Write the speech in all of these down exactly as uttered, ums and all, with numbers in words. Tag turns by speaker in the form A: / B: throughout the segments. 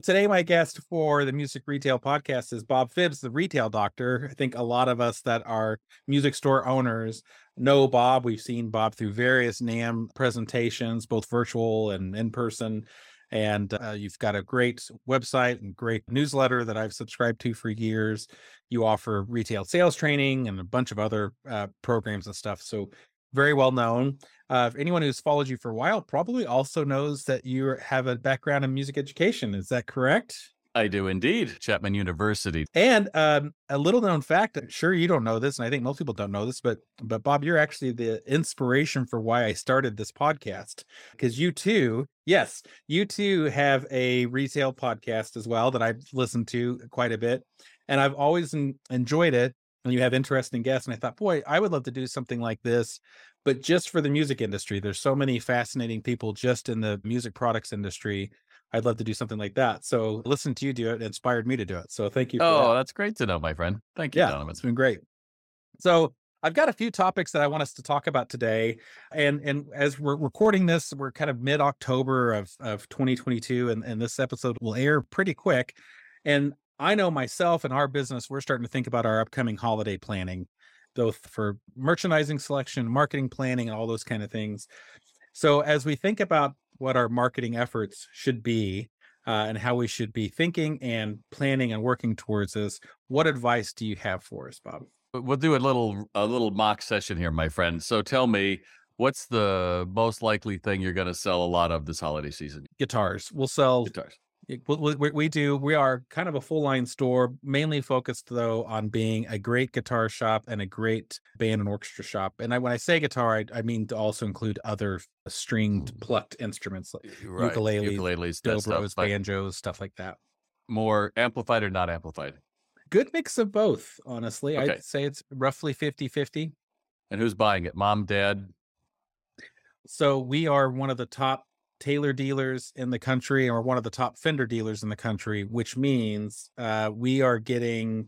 A: Today, my guest for the Music Retail Podcast is Bob Phibbs, the retail doctor. I think a lot of us that are music store owners know Bob. We've seen Bob through various NAMM presentations, both virtual and in person. And uh, you've got a great website and great newsletter that I've subscribed to for years. You offer retail sales training and a bunch of other uh, programs and stuff. So very well known. Uh, if anyone who's followed you for a while probably also knows that you have a background in music education. Is that correct?
B: I do indeed. Chapman University.
A: And um, a little known fact, I'm sure you don't know this, and I think most people don't know this, but but Bob, you're actually the inspiration for why I started this podcast. Because you too, yes, you too have a retail podcast as well that I've listened to quite a bit. And I've always en- enjoyed it. And you have interesting guests. And I thought, boy, I would love to do something like this, but just for the music industry. There's so many fascinating people just in the music products industry. I'd love to do something like that. So listen to you do it inspired me to do it. So thank you for
B: Oh,
A: that.
B: that's great to know, my friend. Thank you,
A: Yeah,
B: Donovan.
A: it's been great. So I've got a few topics that I want us to talk about today. And and as we're recording this, we're kind of mid-October of, of twenty twenty-two, and, and this episode will air pretty quick. And I know myself and our business, we're starting to think about our upcoming holiday planning, both for merchandising selection, marketing planning, and all those kind of things. So as we think about what our marketing efforts should be uh, and how we should be thinking and planning and working towards this, what advice do you have for us, Bob?
B: We'll do a little a little mock session here, my friend. So tell me, what's the most likely thing you're going to sell a lot of this holiday season?
A: Guitars. We'll sell.
B: Guitars.
A: We, we, we do. We are kind of a full line store, mainly focused though on being a great guitar shop and a great band and orchestra shop. And I, when I say guitar, I, I mean to also include other stringed, plucked instruments like
B: Right.
A: ukuleles,
B: Ukuleles, that stuff,
A: dobros,
B: but
A: banjos, stuff like that.
B: more amplified or not amplified?
A: Good mix of both, honestly.
B: Okay.
A: I'd say it's roughly fifty-fifty.
B: And who's buying it? Mom, dad?
A: So we are one of the top Taylor dealers in the country, or one of the top Fender dealers in the country, which means uh, we are getting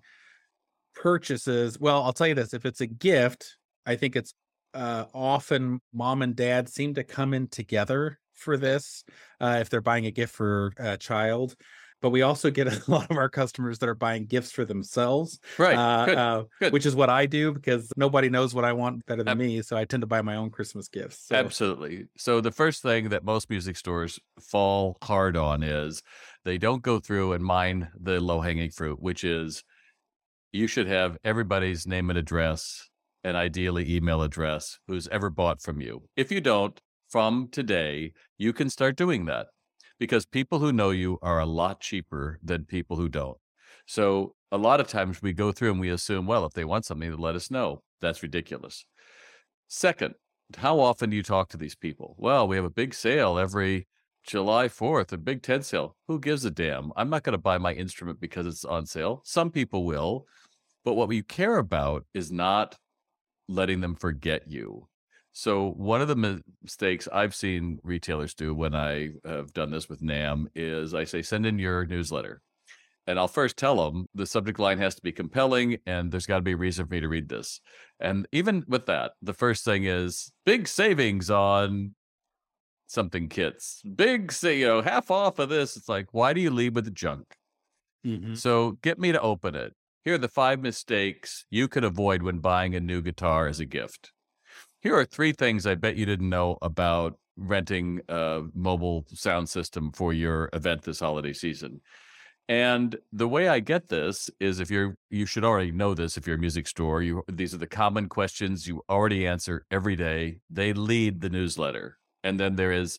A: purchases. Well, I'll tell you this, if it's a gift, I think it's uh, often mom and dad seem to come in together for this uh, if they're buying a gift for a child. But we also get a lot of our customers that are buying gifts for themselves,
B: Right.
A: uh,
B: Good.
A: uh,
B: Good.
A: which is what I do because nobody knows what I want better than
B: Ab-
A: me. So I tend to buy my own Christmas gifts. So.
B: Absolutely. So the first thing that most music stores fall hard on is they don't go through and mine the low-hanging fruit, which is you should have everybody's name and address and ideally email address who's ever bought from you. If you don't, from today, you can start doing that because people who know you are a lot cheaper than people who don't. So a lot of times we go through and we assume, well, if they want something, they'll let us know. That's ridiculous. Second, how often do you talk to these people? Well, we have a big sale every July fourth, a big tent sale. Who gives a damn? I'm not going to buy my instrument because it's on sale. Some people will, but what we care about is not letting them forget you. So one of the mistakes I've seen retailers do when I have done this with NAMM is I say, send in your newsletter. And I'll first tell them the subject line has to be compelling and there's got to be a reason for me to read this. And even with that, the first thing is big savings on something kits. Big, say, you know, half off of this. It's like, why do you lead with the junk?
A: Mm-hmm.
B: So get me to open it. Here are the five mistakes you could avoid when buying a new guitar as a gift. Here are three things I bet you didn't know about renting a mobile sound system for your event this holiday season. And the way I get this is if you're, you should already know this if you're a music store. You, these are the common questions you already answer every day. They lead the newsletter. And then there is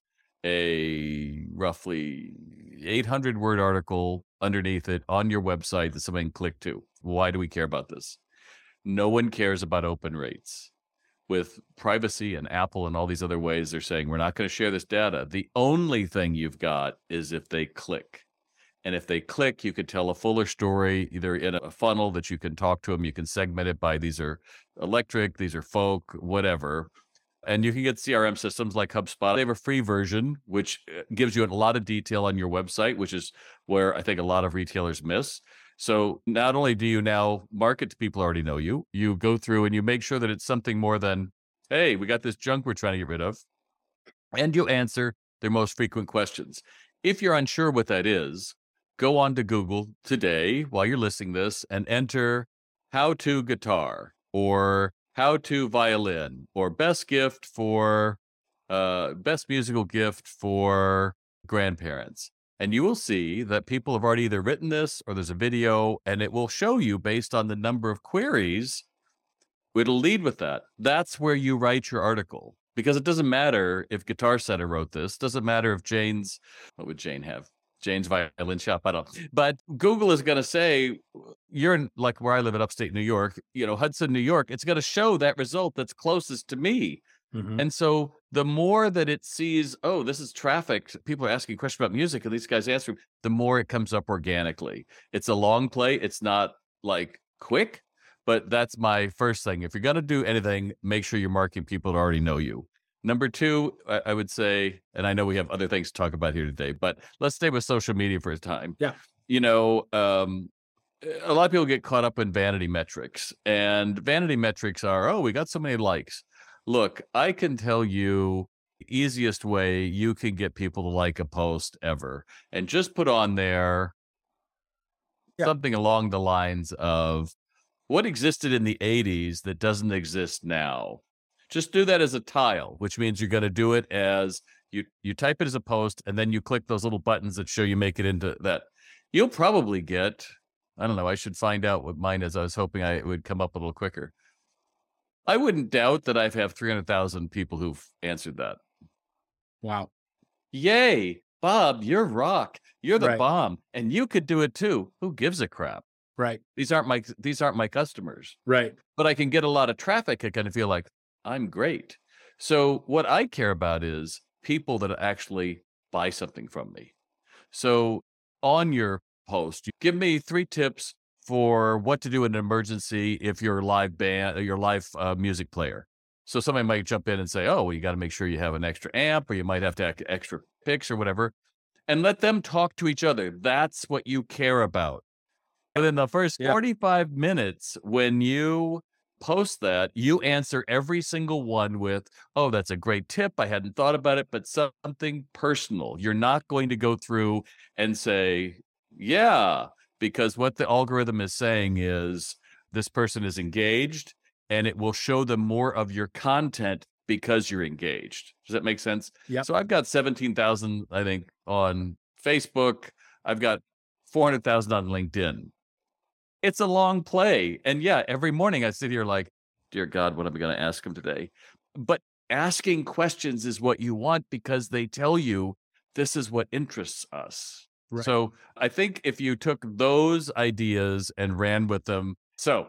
B: a roughly eight hundred word article underneath it on your website that someone can click to. Why do we care about this? No one cares about open rates. With privacy and Apple and all these other ways, they're saying, we're not going to share this data. The only thing you've got is if they click. And if they click, you could tell a fuller story, either in a funnel that you can talk to them. You can segment it by these are electric, these are folk, whatever. And you can get C R M systems like HubSpot. They have a free version, which gives you a lot of detail on your website, which is where I think a lot of retailers miss. So not only do you now market to people who already know you, you go through and you make sure that it's something more than, hey, we got this junk we're trying to get rid of. And you answer their most frequent questions. If you're unsure what that is, go on to Google today while you're listening to this and enter how to guitar or how to violin or best gift for uh, best musical gift for grandparents. And you will see that people have already either written this or there's a video, and it will show you based on the number of queries. It'll lead with that. That's where you write your article, because it doesn't matter if Guitar Center wrote this. Doesn't matter if Jane's, what would Jane have? Jane's Violin Shop. I don't. But Google is going to say, you're in, like where I live in upstate New York, you know, Hudson, New York. It's going to show that result that's closest to me. Mm-hmm. And so the more that it sees, oh, this is traffic, people are asking questions about music and these guys answering, the more it comes up organically. It's a long play. It's not like quick, but that's my first thing. If you're going to do anything, make sure you're marking people that already know you. Number two, I, I would say, and I know we have other things to talk about here today, but let's stay with social media for a time.
A: Yeah.
B: You know, um, a lot of people get caught up in vanity metrics, and vanity metrics are, oh, we got so many likes. Look, I can tell you the easiest way you can get people to like a post ever, and just put on there yeah. something along the lines of what existed in the eighties that doesn't exist now. Just do that as a tile, which means you're going to do it as you, you type it as a post, and then you click those little buttons that show you make it into that. You'll probably get, I don't know, I should find out what mine is. I was hoping I would come up a little quicker. I wouldn't doubt that I have three hundred thousand people who've answered that.
A: Wow.
B: Yay. Bob, you're rock. You're the
A: right.
B: bomb. And you could do it too. Who gives a crap?
A: Right.
B: These aren't my, these aren't my customers.
A: Right.
B: But I can get a lot of traffic. I kind of feel like I'm great. So what I care about is people that actually buy something from me. So on your post, you give me three tips for what to do in an emergency if you're a live band or your live uh, music player. So somebody might jump in and say, oh, well, you got to make sure you have an extra amp, or you might have to have extra picks or whatever, and let them talk to each other. That's what you care about. And in the first yeah. forty-five minutes, when you post that, you answer every single one with, oh, that's a great tip. I hadn't thought about it, but something personal. You're not going to go through and say, yeah, because what the algorithm is saying is this person is engaged, and it will show them more of your content because you're engaged. Does that make sense?
A: Yeah.
B: So I've got seventeen thousand, I think, on Facebook. I've got four hundred thousand on LinkedIn. It's a long play. And yeah, every morning I sit here like, dear God, what am I going to ask him today? But asking questions is what you want, because they tell you this is what interests us. Right. So I think if you took those ideas and ran with them. So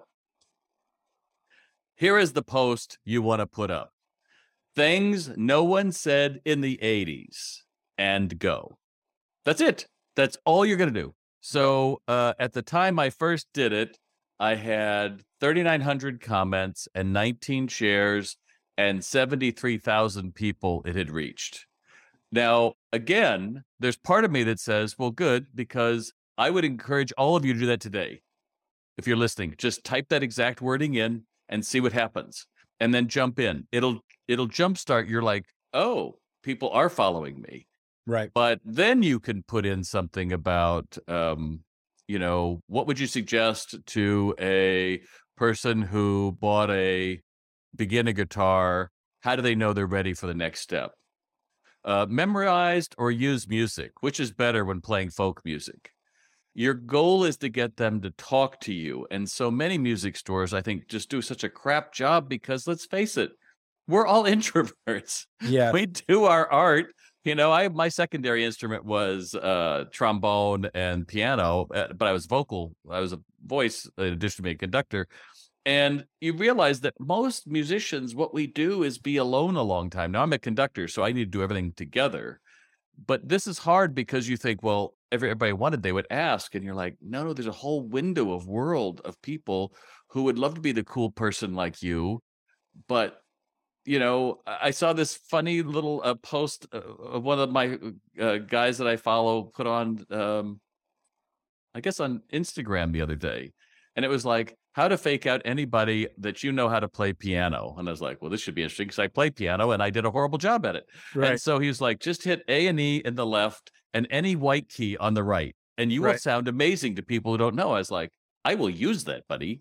B: here is the post you want to put up. Things no one said in the eighties, and go. That's it. That's all you're going to do. So uh, at the time I first did it, I had thirty-nine hundred comments and nineteen shares and seventy-three thousand people it had reached. Now, again, there's part of me that says, well, good, because I would encourage all of you to do that today. If you're listening, just type that exact wording in and see what happens, and then jump in. It'll it'll jumpstart. You're like, oh, people are following me.
A: Right.
B: But then you can put in something about, um, you know, what would you suggest to a person who bought a beginner guitar? How do they know they're ready for the next step? Uh, memorized or use music? Which is better when playing folk music? Your goal is to get them to talk to you. And so many music stores, I think, just do such a crap job because, let's face it, we're all introverts.
A: Yeah.
B: We do our art. You know, I my secondary instrument was uh, trombone and piano, but I was vocal. I was a voice in addition to being a conductor. And you realize that most musicians, what we do is be alone a long time. Now, I'm a conductor, so I need to do everything together. But this is hard because you think, well, everybody wanted, they would ask. And you're like, no, no, there's a whole window of world of people who would love to be the cool person like you. But you know, I saw this funny little uh, post uh, of one of my uh, guys that I follow put on, um, I guess on Instagram the other day. And it was like, how to fake out anybody that you know how to play piano. And I was like, well, this should be interesting because I play piano and I did a horrible job at it. Right. And so he was like, just hit A and E in the left and any white key on the right. and you will
A: Right.
B: sound amazing to people who don't know. I was like, I will use that, buddy,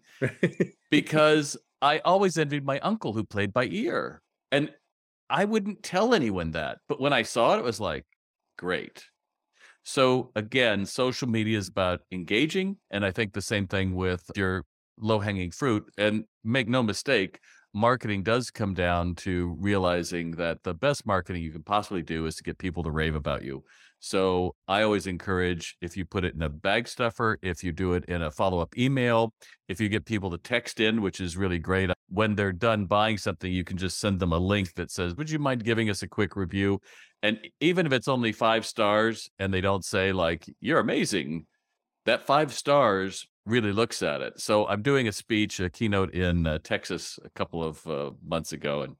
B: because I always envied my uncle who played by ear. And I wouldn't tell anyone that. But when I saw it, it was like, great. So again, social media is about engaging. And I think the same thing with your low hanging fruit. And make no mistake, marketing does come down to realizing that the best marketing you can possibly do is to get people to rave about you. So I always encourage, if you put it in a bag stuffer, if you do it in a follow up email, if you get people to text in, which is really great. When they're done buying something, you can just send them a link that says, would you mind giving us a quick review? And even if it's only five stars and they don't say like, you're amazing, that five stars really looks at it. So I'm doing a speech, a keynote in uh, Texas a couple of uh, months ago, and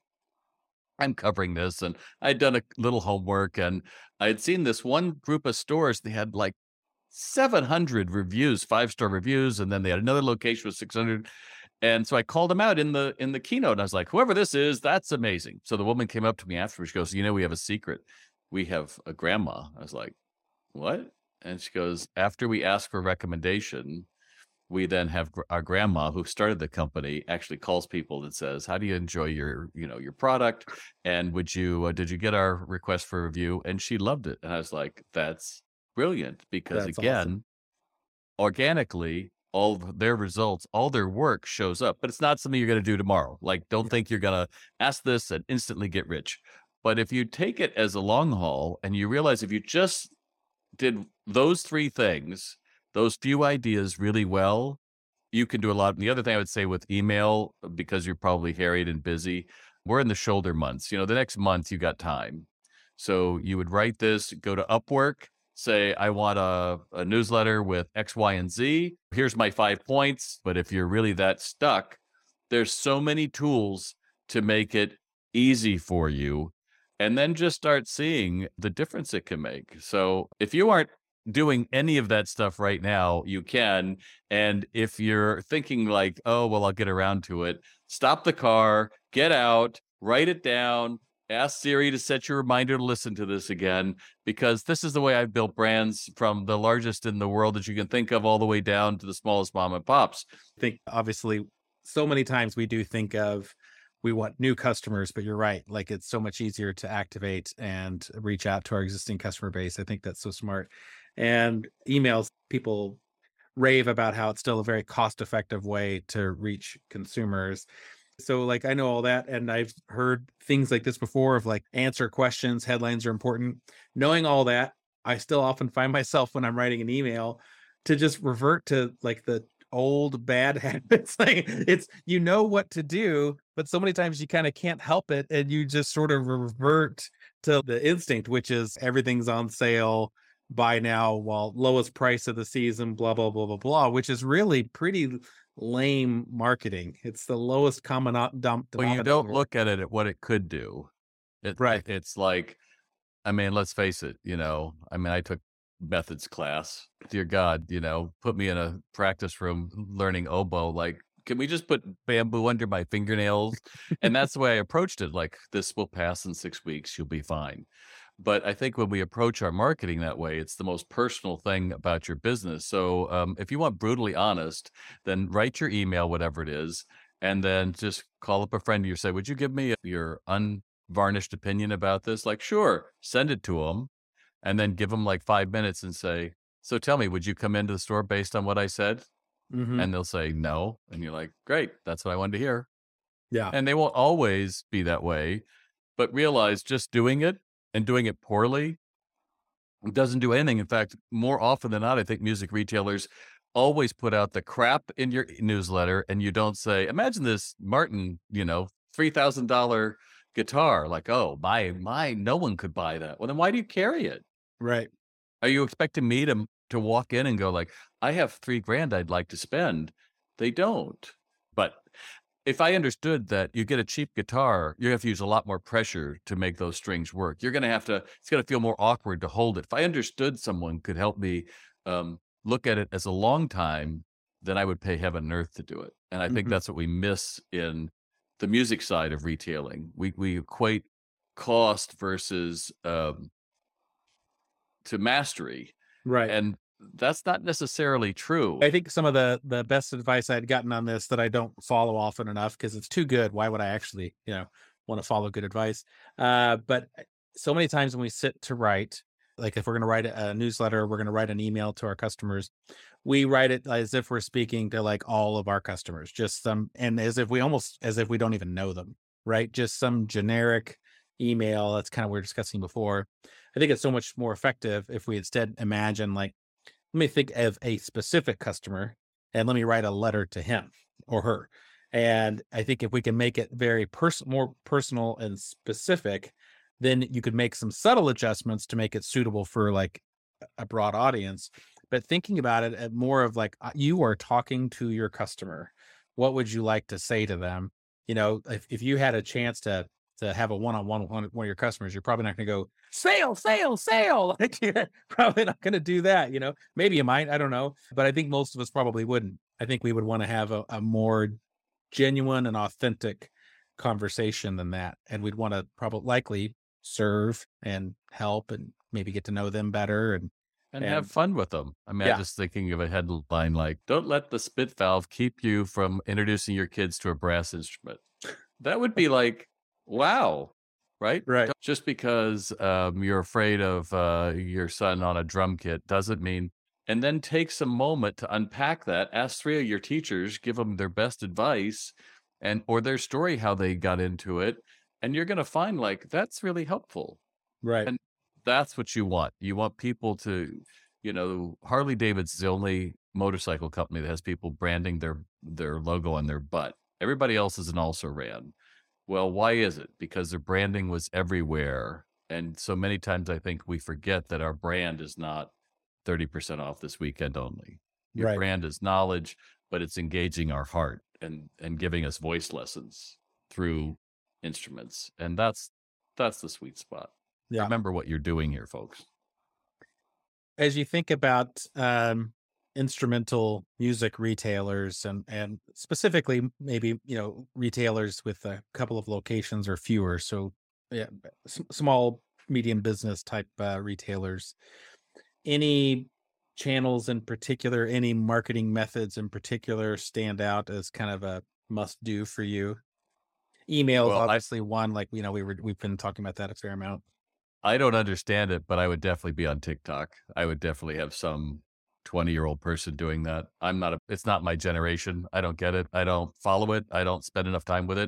B: I'm covering this, and I'd done a little homework, and I had seen this one group of stores. They had like seven hundred reviews, five-star reviews, and then they had another location with six hundred. And so I called them out in the in the keynote. And I was like, whoever this is, that's amazing. So the woman came up to me afterwards. She goes, you know, we have a secret. We have a grandma. I was like, what? And she goes, after we ask for recommendation, we then have gr- our grandma who started the company actually calls people and says, how do you enjoy your, you know, your product? And would you, uh, did you get our request for review? And she loved it. And I was like, that's brilliant, because
A: That's awesome.
B: again, organically, all of their results, all their work shows up, but it's not something you're going to do tomorrow. Like, don't think you're going to ask this and instantly get rich. But if you take it as a long haul and you realize if you just did those three things, those few ideas really well, you can do a lot. And the other thing I would say with email, because you're probably harried and busy, we're in the shoulder months. You know, the next month you got time. So you would write this, go to Upwork, say, I want a, a newsletter with X, Y, and Z. Here's my five points. But if you're really that stuck, there's so many tools to make it easy for you. And then just start seeing the difference it can make. So if you aren't doing any of that stuff right now, you can. And if you're thinking like, oh, well, I'll get around to it, stop the car, get out, write it down, ask Siri to set your reminder to listen to this again, because this is the way I've built brands, from the largest in the world that you can think of all the way down to the smallest mom and pops.
A: I think obviously so many times we do think of we want new customers, but you're right. Like, it's so much easier to activate and reach out to our existing customer base. I think that's so smart. And emails, people rave about how it's still a very cost effective way to reach consumers. So like, I know all that, and I've heard things like this before of like, answer questions, headlines are important. Knowing all that, I still often find myself when I'm writing an email to just revert to like the old bad habits. Like, it's, you know what to do, but so many times you kind of can't help it, and you just sort of revert to the instinct, which is everything's on sale, buy now while lowest price of the season, blah blah blah blah blah, which is really pretty lame marketing. It's the lowest common o- dom-
B: Well, you
A: denominator.
B: don't look at it at what it could do. It,
A: Right.
B: it it's like, I mean, let's face it, you know, I mean, I took methods class. Dear God, you know, put me in a practice room learning oboe. Like, can we just put bamboo under my fingernails? And that's the way I approached it. Like, this will pass in six weeks. You'll be fine. But I think when we approach our marketing that way, it's the most personal thing about your business. So um, if you want brutally honest, then write your email, whatever it is, and then just call up a friend of yours. Say, would you give me your unvarnished opinion about this? Like, sure, send it to them, and then give them like five minutes and say, so tell me, would you come into the store based on what I said?
A: Mm-hmm.
B: And they'll say no. And you're like, great, that's what I wanted to hear.
A: Yeah.
B: And they won't always be that way, but realize just doing it and doing it poorly doesn't do anything. In fact, more often than not, I think music retailers always put out the crap in your newsletter, and you don't say, imagine this Martin, you know, three thousand dollars guitar. Like, oh, my, my, no one could buy that. Well, then why do you carry it?
A: Right.
B: Are you expecting me to, to walk in and go like, I have three grand I'd like to spend? They don't. But if I understood that you get a cheap guitar, you have to use a lot more pressure to make those strings work. You're going to have to, it's going to feel more awkward to hold it. If I understood someone could help me um, look at it as a long time, then I would pay heaven and earth to do it. And I think
A: Mhm.
B: that's what we miss in the music side of retailing. We, we equate cost versus um, to mastery.
A: Right.
B: And that's not necessarily true.
A: I think some of the the best advice I'd gotten on this that I don't follow often enough because it's too good. Why would I actually, you know, want to follow good advice? Uh, but uh, so many times when we sit to write, like if we're going to write a, a newsletter, we're going to write an email to our customers. We write it as if we're speaking to like all of our customers, just some, and as if we almost as if we don't even know them, right? Just some generic email. That's kind of what we were discussing before. I think it's so much more effective if we instead imagine like let me think of a specific customer and let me write a letter to him or her. And I think if we can make it very personal, more personal and specific, then you could make some subtle adjustments to make it suitable for like a broad audience. But thinking about it at more of like uh, you are talking to your customer. What would you like to say to them? You know, if, if you had a chance to to have a one-on-one with one, one of your customers, you're probably not going to go sale, sale, sale. Like you're probably not going to do that. You know, maybe you might, I don't know, but I think most of us probably wouldn't. I think we would want to have a, a more genuine and authentic conversation than that, and we'd want to probably likely serve and help and maybe get to know them better and
B: And
A: and
B: have fun with them. I mean, I'm
A: yeah,
B: just thinking of a headline like, "Don't let the spit valve keep you from introducing your kids to a brass instrument." That would be like, wow, right?
A: right,
B: Don't- Just because um, you're afraid of uh, your son on a drum kit doesn't mean. And then take some moment to unpack that. Ask three of your teachers, give them their best advice, and or their story how they got into it, and you're going to find like that's really helpful.
A: right,
B: And that's what you want. You want people to, you know, Harley Davidson's the only motorcycle company that has people branding their their logo on their butt. Everybody else is an also ran. Well, why is it? Because their branding was everywhere. And so many times I think we forget that our brand is not thirty percent off this weekend only. Your
A: right.
B: brand is knowledge, but it's engaging our heart and and giving us voice lessons through instruments. And that's that's the sweet spot.
A: Yeah.
B: Remember what you're doing here, folks.
A: As you think about um, instrumental music retailers and and specifically maybe you know retailers with a couple of locations or fewer, so yeah, s- small medium business type uh, retailers. Any channels in particular, any marketing methods in particular stand out as kind of a must do for you? Emails,
B: Well, I
A: obviously one. Like you know we were we've been talking about that a fair amount.
B: I don't understand it, but I would definitely be on TikTok. I would definitely have some twenty-year-old person doing that. I'm not a it's not my generation. I don't get it. I don't follow it. I don't spend enough time with it.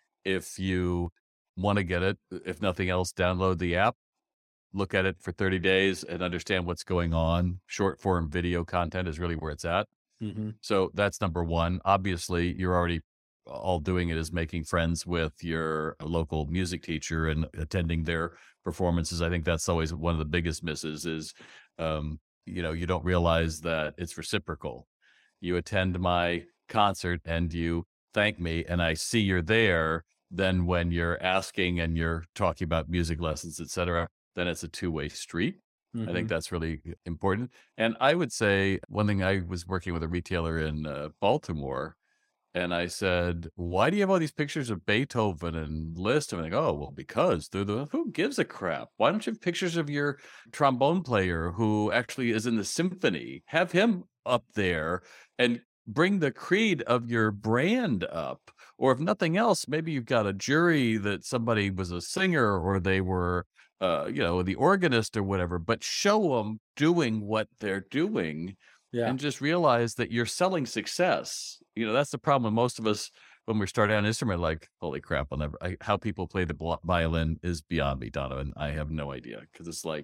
B: If you want to get it, if nothing else, download the app, look at it for thirty days and understand what's going on. Short form video content is really where it's at.
A: Hmm.
B: So that's number one. Obviously, you're already all doing it is making friends with your local music teacher and attending their performances. I think that's always one of the biggest misses is, um, you know, you don't realize that it's reciprocal. You attend my concert and you thank me and I see you're there. Then when you're asking and you're talking about music lessons, et cetera, then it's a two-way street. I
A: Hmm.
B: think that's really important. And I would say one thing, I was working with a retailer in uh, Baltimore, and I said, "Why do you have all these pictures of Beethoven and Liszt?" And I'm like, "Oh, well, because they're the who gives a crap? Why don't you have pictures of your trombone player who actually is in the symphony? Have him up there and bring the creed of your brand up. Or if nothing else, maybe you've got a jury that somebody was a singer or they were, uh, you know, the organist or whatever, but show them doing what they're doing
A: Yeah.
B: and just realize that you're selling success. You know, that's the problem with most of us when we start out an instrument, like, holy crap, I'll never, I, how people play the bl- violin is beyond me, Donovan. I have no idea. Cause it's like,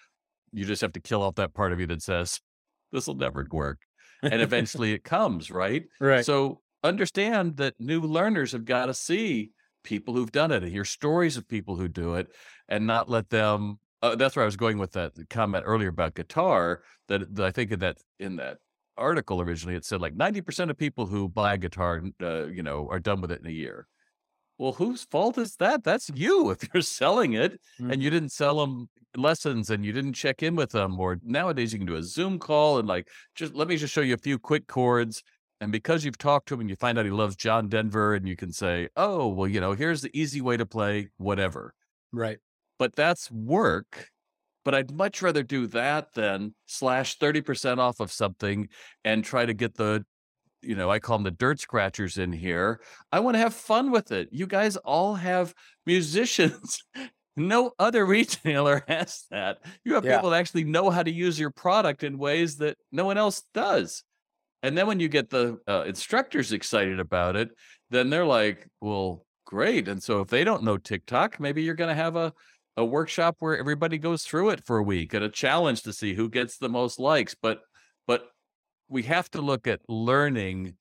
B: you just have to kill off that part of you that says, this will never work. And eventually it comes, right?
A: Right.
B: So understand that new learners have got to see people who've done it and hear stories of people who do it and not let them. Uh, that's where I was going with that comment earlier about guitar. That, that I think in that in that article originally it said like ninety percent of people who buy a guitar, uh, you know, are done with it in a year. Well, whose fault is that? That's you if you're selling it and you
A: Mhm.
B: didn't sell them lessons and you didn't check in with them. Or nowadays you can do a Zoom call and like, just let me just show you a few quick chords. And because you've talked to him and you find out he loves John Denver and you can say, oh, well, you know, here's the easy way to play whatever.
A: Right.
B: But that's work. But I'd much rather do that than slash thirty percent off of something and try to get the, you know, I call them the dirt scratchers in here. I want to have fun with it. You guys all have musicians. No other retailer has that. You have
A: Yeah.
B: people that actually know how to use your product in ways that no one else does. And then when you get the uh, instructors excited about it, then they're like, well, great. And so if they don't know TikTok, maybe you're going to have a, a workshop where everybody goes through it for a week and a challenge to see who gets the most likes. But, but we have to look at learning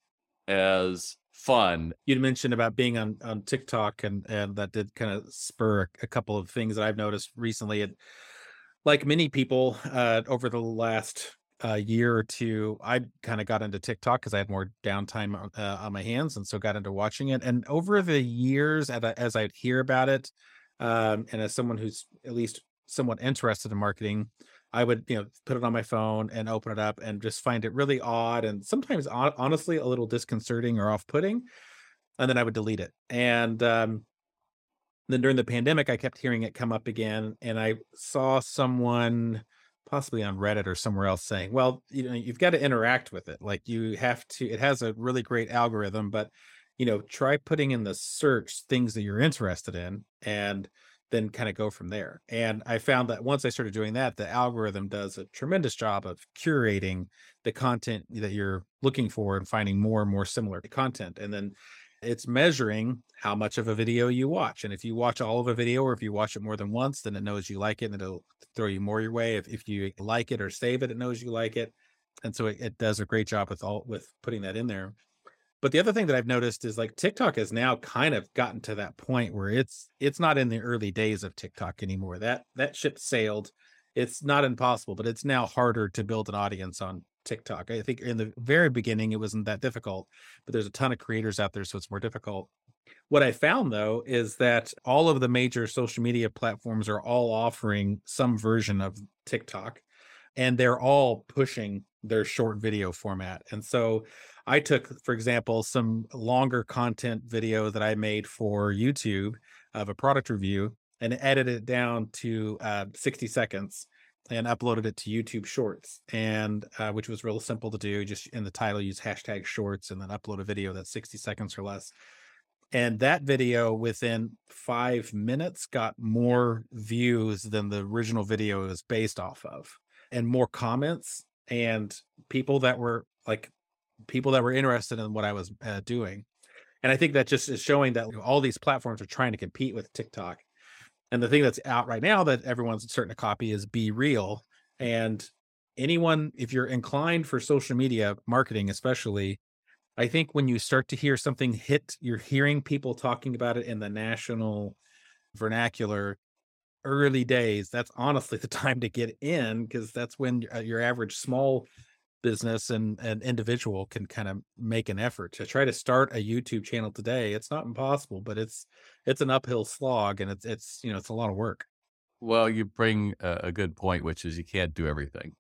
B: as fun.
A: You'd mentioned about being on on TikTok, and and that did kind of spur a, a couple of things that I've noticed recently. And like many people, uh, over the last uh, year or two, I kind of got into TikTok because I had more downtime on- uh, on my hands, and so got into watching it. And over the years, as, I, as I'd hear about it, um, and as someone who's at least somewhat interested in marketing, I would, you know, put it on my phone and open it up and just find it really odd and sometimes hon- honestly a little disconcerting or off-putting, and then I would delete it. And um, then during the pandemic, I kept hearing it come up again, and I saw someone possibly on Reddit or somewhere else saying, "Well, you know, you've got to interact with it. Like you have to. It has a really great algorithm, but you know, try putting in the search things that you're interested in, and then kind of go from there." And I found that once I started doing that, the algorithm does a tremendous job of curating the content that you're looking for and finding more and more similar content, and then it's measuring how much of a video you watch. And if you watch all of a video or if you watch it more than once, then it knows you like it and it'll throw you more your way. If, if you like it or save it, it knows you like it. And so it, it does a great job with all with putting that in there. But the other thing that I've noticed is like TikTok has now kind of gotten to that point where it's it's not in the early days of TikTok anymore. That that ship sailed. It's not impossible, but it's now harder to build an audience on TikTok. I think in the very beginning it wasn't that difficult, but there's a ton of creators out there, so it's more difficult. What I found though is that all of the major social media platforms are all offering some version of TikTok, and they're all pushing their short video format. And so I took, for example, some longer content video that I made for YouTube of a product review and edited it down to uh, sixty seconds and uploaded it to YouTube Shorts, and uh, which was real simple to do. Just in the title, use hashtag shorts and then upload a video that's sixty seconds or less. And that video within five minutes got more views than the original video is based off of, and more comments and people that were like people that were interested in what I was uh, doing. And I think that just is showing that all these platforms are trying to compete with TikTok. And the thing that's out right now that everyone's starting to copy is Be Real. And anyone, if you're inclined for social media marketing, especially, I think when you start to hear something hit, you're hearing people talking about it in the national vernacular early days. That's honestly the time to get in, because that's when uh, your average small business and an individual can kind of make an effort to try to start a YouTube channel today. It's not impossible, but it's it's an uphill slog, and it's it's you know it's a lot of work.
B: Well, you bring a, a good point, which is you can't do everything.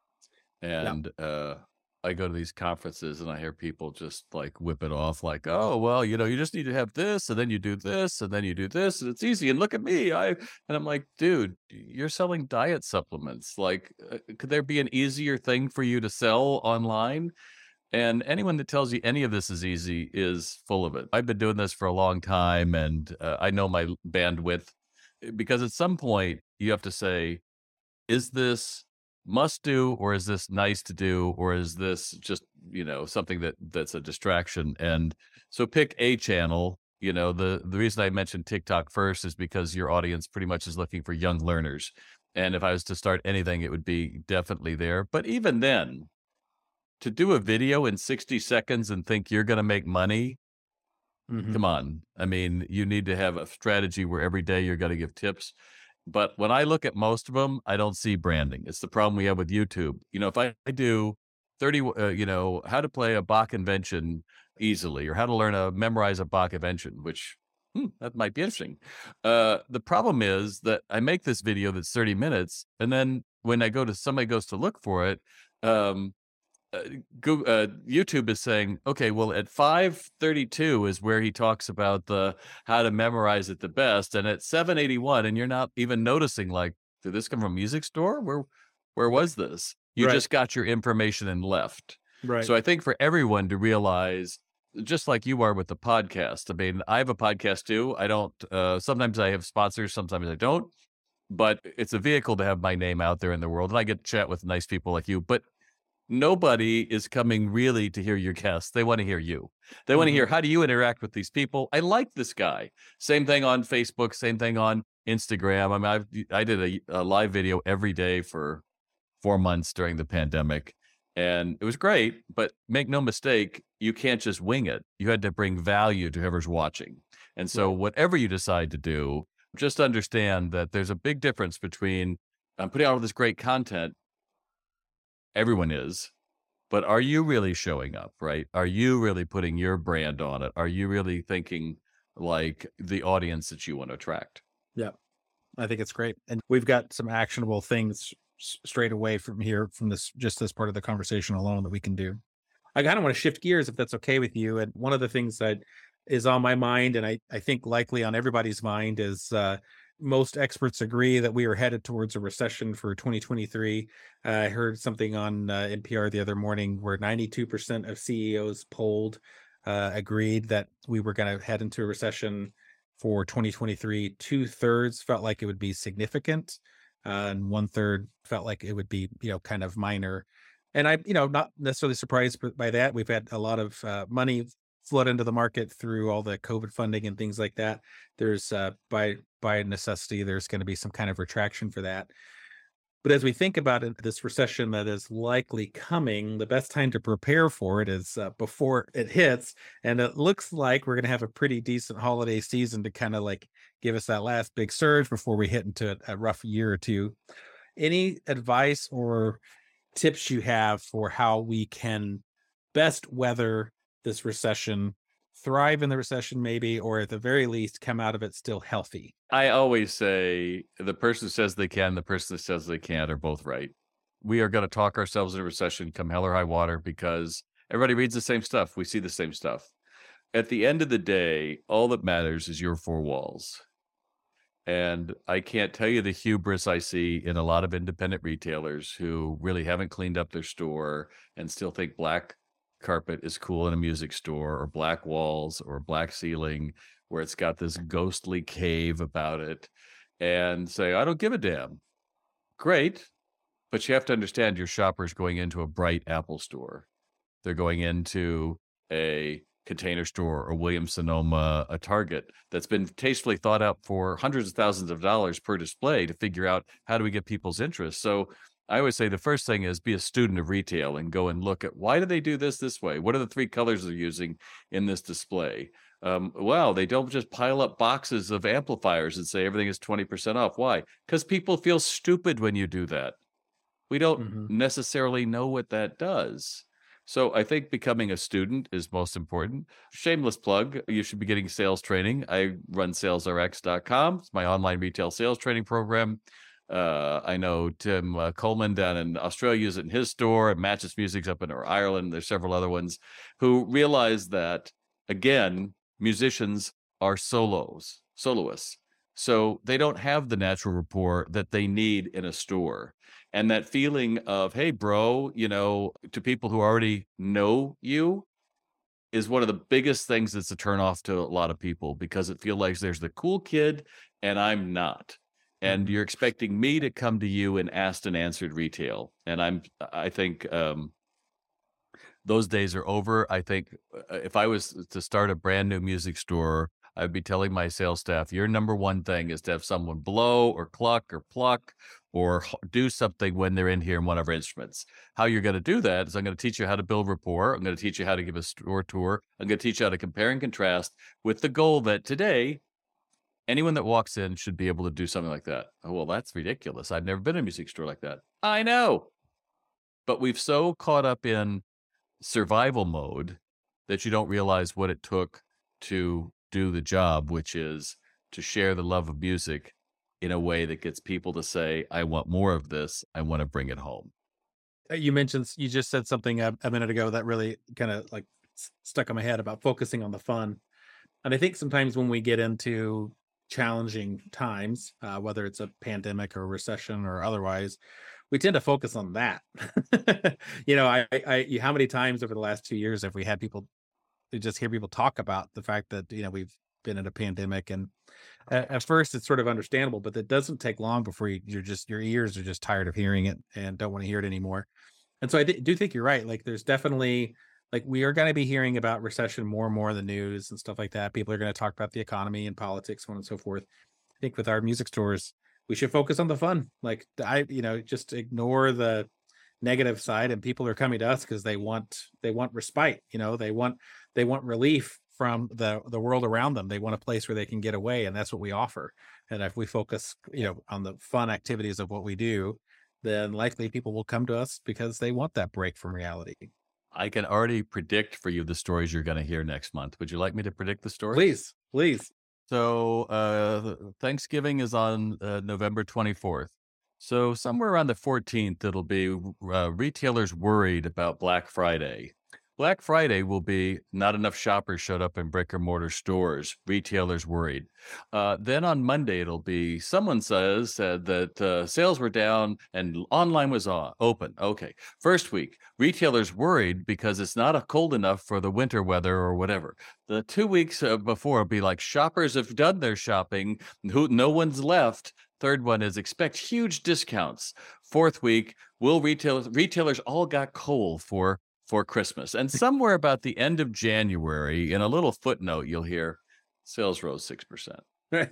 A: Yeah.
B: And uh, I go to these conferences and I hear people just like whip it off like, oh, well, you know, you just need to have this and then you do this and then you do this and it's easy. And look at me. I, and I'm like, dude, you're selling diet supplements. Like, uh, could there be an easier thing for you to sell online? And anyone that tells you any of this is easy is full of it. I've been doing this for a long time and uh, I know my bandwidth, because at some point you have to say, is this must do or is this nice to do or is this just, you know, something that that's a distraction? And so pick a channel. You know, the the reason I mentioned TikTok first is because your audience pretty much is looking for young learners. And if I was to start anything, it would be definitely there. But even then, to do a video in sixty seconds and think you're going to make money,
A: Mhm.
B: come on. I mean, you need to have a strategy where every day you're going to give tips. But when I look at most of them, I don't see branding. It's the problem we have with YouTube. You know, if I do thirty, uh, you know, how to play a Bach invention easily or how to learn to memorize a Bach invention, which hmm, that might be interesting. Uh, the problem is that I make this video that's thirty minutes. And then when I go to somebody goes to look for it, um, uh, Goo uh, YouTube is saying, okay, well, at five thirty-two is where he talks about the how to memorize it the best, and at seven eighty-one, and you're not even noticing, like, did this come from a music store? Where, where was this? You
A: Right.
B: just got your information and left.
A: Right.
B: So I think for everyone to realize, just like you are with the podcast, I mean, I have a podcast too. I don't, uh, sometimes I have sponsors, sometimes I don't, but it's a vehicle to have my name out there in the world. And I get to chat with nice people like you, but nobody is coming really to hear your guests. They want to hear you. They want to hear,
A: Mhm.
B: how do you interact with these people? I like this guy. Same thing on Facebook, same thing on Instagram. I mean, I've, I did a, a live video every day for four months during the pandemic, and it was great, but make no mistake, you can't just wing it. You had to bring value to whoever's watching. And so
A: Right.
B: whatever you decide to do, just understand that there's a big difference between, I'm putting out all this great content. Everyone is, but are you really showing up, right? Are you really putting your brand on it? Are you really thinking like the audience that you want to attract?
A: Yeah. I think it's great. And we've got some actionable things s- straight away from here, from this, just this part of the conversation alone that we can do. I kind of want to shift gears if that's okay with you. And one of the things that is on my mind, and I, I think likely on everybody's mind, is uh, most experts agree that we are headed towards a recession for twenty twenty-three. Uh, I heard something on uh, N P R the other morning where ninety-two percent of C E Os polled uh, agreed that we were going to head into a recession for twenty twenty-three. Two thirds felt like it would be significant, uh, and one third felt like it would be, you know, kind of minor. And I, you know, not necessarily surprised b- by that. We've had a lot of uh, money flood into the market through all the COVID funding and things like that. There's uh, by by necessity, there's going to be some kind of retraction for that. But as we think about it, this recession that is likely coming, the best time to prepare for it is uh, before it hits. And it looks like we're going to have a pretty decent holiday season to kind of like give us that last big surge before we hit into a, a rough year or two. Any advice or tips you have for how we can best weather this recession, thrive in the recession, maybe, or at the very least, come out of it still healthy?
B: I always say the person who says they can, the person that says they can't are both right. We are going to talk ourselves into recession come hell or high water because everybody reads the same stuff. We see the same stuff. At the end of the day, all that matters is your four walls. And I can't tell you the hubris I see in a lot of independent retailers who really haven't cleaned up their store and still think black carpet is cool in a music store, or black walls or black ceiling where it's got this ghostly cave about it, and say, I don't give a damn. Great. But you have to understand your shopper's going into a bright Apple store. They're going into a Container Store or Williams Sonoma, a Target that's been tastefully thought out for hundreds of thousands of dollars per display to figure out how do we get people's interest. So I always say the first thing is be a student of retail and go and look at, why do they do this this way? What are the three colors they're using in this display? Um, wow, they don't just pile up boxes of amplifiers and say everything is twenty percent off. Why? Because people feel stupid when you do that. We don't
A: Hmm.
B: necessarily know what that does. So I think becoming a student is most important. Shameless plug, you should be getting sales training. I run sales r x dot com. It's my online retail sales training program. Uh, I know Tim uh, Coleman down in Australia uses it in his store, and Matches Music's up in Ireland. There's several other ones who realize that, again, musicians are solos, soloists. So they don't have the natural rapport that they need in a store. And that feeling of, hey, bro, you know, to people who already know you is one of the biggest things that's a turnoff to a lot of people, because it feels like there's the cool kid and I'm not. And
A: Hmm.
B: you're expecting me to come to you in asked and answered retail. And I'm, I think, um, those days are over. I think uh, if I was to start a brand new music store, I'd be telling my sales staff, your number one thing is to have someone blow or cluck or pluck or h- do something when they're in here in one of our instruments. How you're going to do that is I'm going to teach you how to build rapport. I'm going to teach you how to give a store tour. I'm going to teach you how to compare and contrast, with the goal that today, anyone that walks in should be able to do something like that. Oh, well, that's ridiculous. I've never been in a music store like that. I know. But we've so caught up in survival mode that you don't realize what it took to do the job, which is to share the love of music in a way that gets people to say, I want more of this. I want to bring it home.
A: Uh, You mentioned, you just said something a, a minute ago that really kind of like s- stuck in my head about focusing on the fun. And I think sometimes when we get into challenging times, uh, whether it's a pandemic or recession or otherwise, we tend to focus on that. you know, I, I, I- how many times over the last two years have we had people to just hear people talk about the fact that you know we've been in a pandemic, and at, at first it's sort of understandable, but it doesn't take long before you, you're just your ears are just tired of hearing it and don't want to hear it anymore. And so I d- do think you're right. Like, there's definitely like we are going to be hearing about recession more and more in the news and stuff like that. People are going to talk about the economy and politics, so on and so forth. I think with our music stores, we should focus on the fun. Like I, you know, just ignore the negative side, and people are coming to us because they want they want respite. You know, they want they want relief from the the world around them. They want a place where they can get away, and that's what we offer. And if we focus, you know, on the fun activities of what we do, then likely people will come to us because they want that break from reality.
B: I can already predict for you the stories you're going to hear next month. Would you like me to predict the stories?
A: Please, please.
B: So, uh, Thanksgiving is on uh, November twenty-fourth. So, somewhere around the fourteenth, it'll be uh, retailers worried about Black Friday. Black Friday will be not enough shoppers showed up in brick and mortar stores. Retailers worried. Uh, then on Monday, it'll be someone says said that uh, sales were down and online was on, open. Okay. First week, retailers worried because it's not a cold enough for the winter weather or whatever. The two weeks uh, before will be like shoppers have done their shopping, who no one's left. Third one is expect huge discounts. Fourth week, will retailers retailers all got coal for for Christmas. And somewhere about the end of January, in a little footnote, you'll hear sales rose six percent.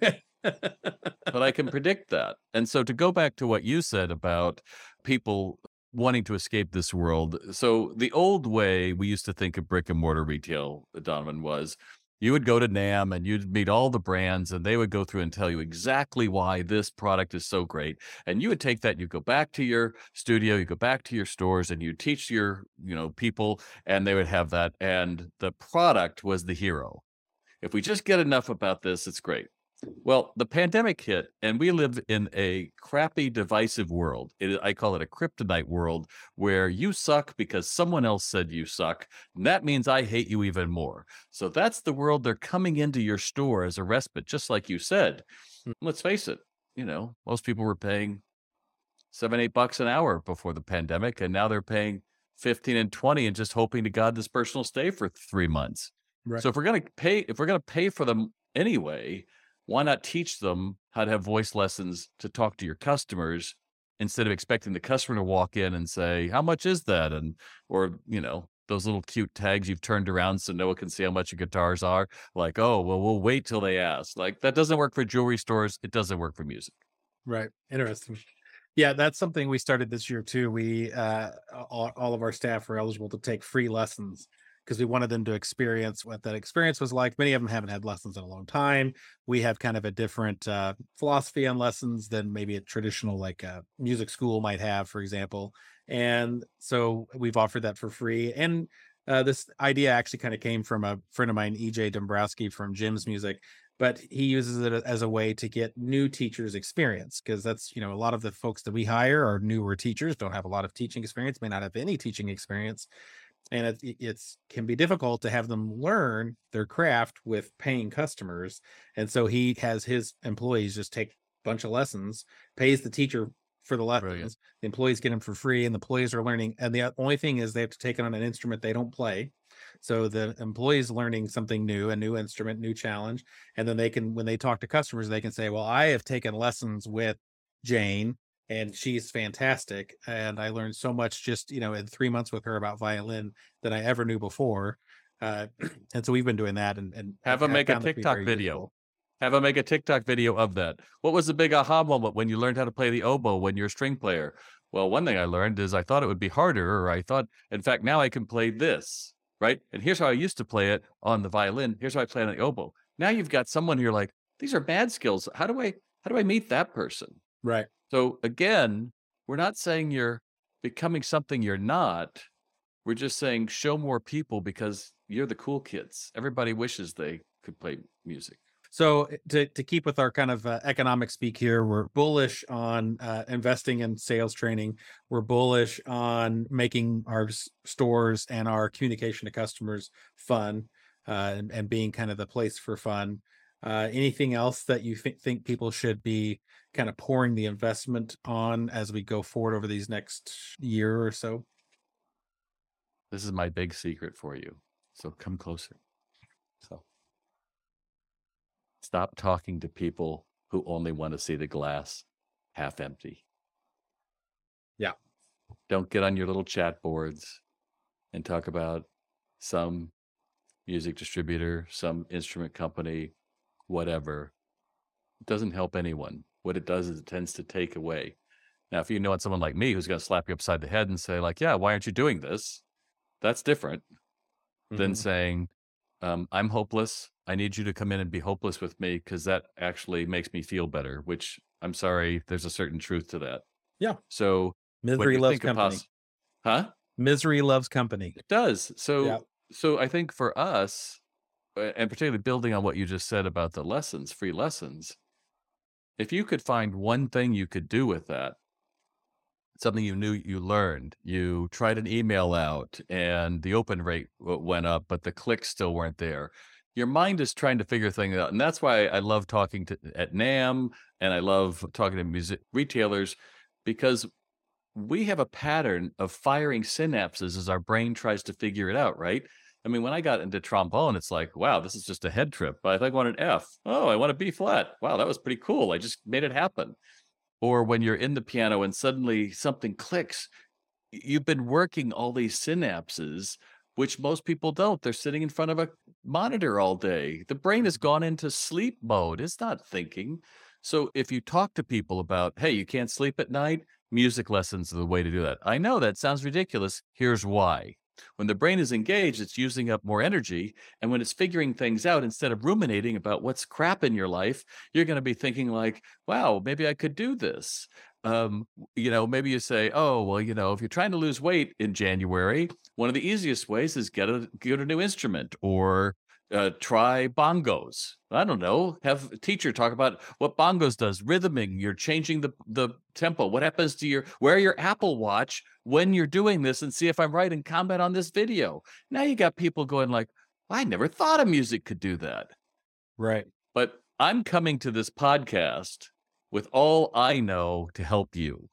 B: But I can predict that. And so to go back to what you said about people wanting to escape this world. So the old way we used to think of brick and mortar retail, Donovan, was you would go to NAMM and you'd meet all the brands and they would go through and tell you exactly why this product is so great. And you would take that, you go back to your studio, you go back to your stores and you teach your, you know, people, and they would have that. And the product was the hero. If we just get enough about this, it's great. Well, the pandemic hit, and we live in a crappy, divisive world. It, I call it a kryptonite world where you suck because someone else said you suck. And that means I hate you even more. So that's the world they're coming into your store as a respite, just like you said.
A: Mm.
B: Let's face it, you know, most people were paying seven, eight bucks an hour before the pandemic, and now they're paying fifteen and twenty and just hoping to God this person will stay for three months.
A: Right.
B: So if we're going to pay, if we're going to pay for them anyway, why not teach them how to have voice lessons to talk to your customers instead of expecting the customer to walk in and say, how much is that? And, or, you know, those little cute tags you've turned around so no one can see how much your guitars are. Like, oh, well, we'll wait till they ask. Like, that doesn't work for jewelry stores. It doesn't work for music.
A: Right. Interesting. Yeah, that's something we started this year too. We uh all, all of our staff were eligible to take free lessons because we wanted them to experience what that experience was like. Many of them haven't had lessons in a long time. We have kind of a different uh, philosophy on lessons than maybe a traditional like a music school might have, for example. And so we've offered that for free. And uh, this idea actually kind of came from a friend of mine, E J Dombrowski from Jim's Music, but he uses it as a way to get new teachers experience, because that's, you know, a lot of the folks that we hire are newer teachers, don't have a lot of teaching experience, may not have any teaching experience, and it, it's can be difficult to have them learn their craft with paying customers. And so he has his employees just take a bunch of lessons, pays the teacher for the lessons.
B: Brilliant.
A: The employees get them for free, and the employees are learning, and the only thing is they have to take it on an instrument they don't play. So the employees learning something new, a new instrument, new challenge. And then they can, when they talk to customers, they can say, well, I have taken lessons with Jane and she's fantastic. And I learned so much just, you know, in three months with her about violin than I ever knew before. Uh, and so we've been doing that, and, and
B: have them make a TikTok video. Useful. Have them make a TikTok video of that. What was the big aha moment when you learned how to play the oboe when you're a string player? Well, one thing I learned is I thought it would be harder, or I thought, in fact, now I can play this, right? And here's how I used to play it on the violin. Here's how I play it on the oboe. Now you've got someone who you're like, these are bad skills. How do I, how do I meet that person?
A: Right.
B: So again, we're not saying you're becoming something you're not. We're just saying show more people because you're the cool kids. Everybody wishes they could play music.
A: So to, to keep with our kind of uh, economic speak here, we're bullish on uh, investing in sales training. We're bullish on making our s- stores and our communication to customers fun, uh, and, and being kind of the place for fun. Uh, anything else that you th- think people should be kind of pouring the investment on as we go forward over these next year or so?
B: This is my big secret for you. So come closer. So stop talking to people who only want to see the glass half empty.
A: Yeah.
B: Don't get on your little chat boards and talk about some music distributor, some instrument company, whatever. It doesn't help anyone. What it does is it tends to take away. Now, if you know someone like me who's going to slap you upside the head and say, like, yeah, why aren't you doing this? That's different than
A: Mhm.
B: saying, um, I'm hopeless. I need you to come in and be hopeless with me because that actually makes me feel better, which I'm sorry, there's a certain truth to that.
A: Yeah.
B: So when
A: Misery
B: you
A: loves
B: think of
A: company.
B: poss- huh?
A: Misery loves company.
B: It does. So,
A: Yeah.
B: so I think for us, uh, and particularly building on what you just said about the lessons, free lessons, if you could find one thing you could do with that, something you knew you learned, you tried an email out and the open rate w- went up, but the clicks still weren't there. Your mind is trying to figure things out. And that's why I love talking to at NAMM and I love talking to music retailers because we have a pattern of firing synapses as our brain tries to figure it out, right? I mean, when I got into trombone, it's like, wow, this is just a head trip. But I think I want an F. Oh, I want a B flat. Wow, that was pretty cool. I just made it happen. Or when you're in the piano and suddenly something clicks, y- you've been working all these synapses, which most people don't. They're sitting in front of a monitor all day. The brain has gone into sleep mode, it's not thinking. So if you talk to people about, hey, you can't sleep at night, music lessons are the way to do that. I know that sounds ridiculous. Here's why. When the brain is engaged, it's using up more energy. And when it's figuring things out, instead of ruminating about what's crap in your life, you're going to be thinking, like, wow, maybe I could do this. Um, you know, maybe you say, oh, well, you know, if you're trying to lose weight in January, one of the easiest ways is get a get a new instrument or uh, try bongos. I don't know. Have a teacher talk about what bongos does. Rhythming. You're changing the the tempo. What happens to your wear your Apple Watch when you're doing this and see if I'm right and comment on this video. Now you got people going like, I never thought of music could do that.
A: Right.
B: But I'm coming to this podcast with all I know to help you.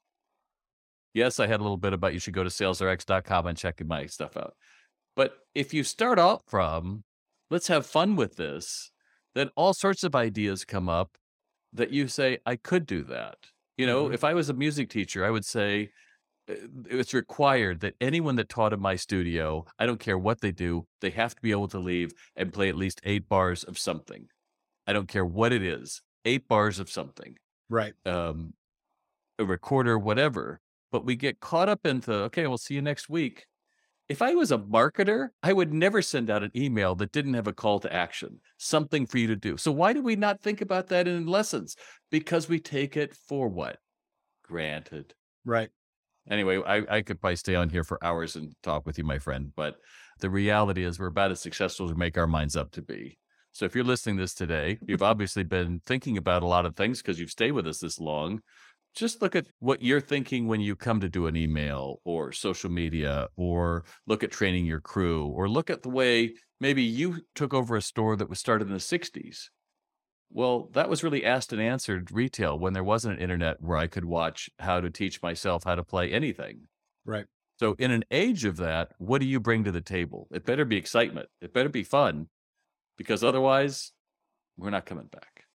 B: Yes, I had a little bit about you should go to sales r x dot com and check my stuff out. But if you start out from, let's have fun with this, then all sorts of ideas come up that you say, I could do that. You know,
A: Mhm.
B: if I was a music teacher, I would say, uh, it's required that anyone that taught in my studio, I don't care what they do, they have to be able to leave and play at least eight bars of something. I don't care what it is, eight bars of something,
A: Right.
B: um, a recorder, whatever. But we get caught up into, okay, we'll see you next week. If I was a marketer, I would never send out an email that didn't have a call to action, something for you to do. So why do we not think about that in lessons? Because we take it for what? Granted.
A: Right.
B: Anyway, I, I could probably stay on here for hours and talk with you, my friend. But the reality is we're about as successful as we make our minds up to be. So if you're listening to this today, you've obviously been thinking about a lot of things because you've stayed with us this long. Just look at what you're thinking when you come to do an email or social media, or look at training your crew, or look at the way maybe you took over a store that was started in the sixties. Well, that was really asked and answered retail when there wasn't an internet where I could watch how to teach myself how to play anything.
A: Right.
B: So in an age of that, what do you bring to the table? It better be excitement. It better be fun, because otherwise we're not coming back.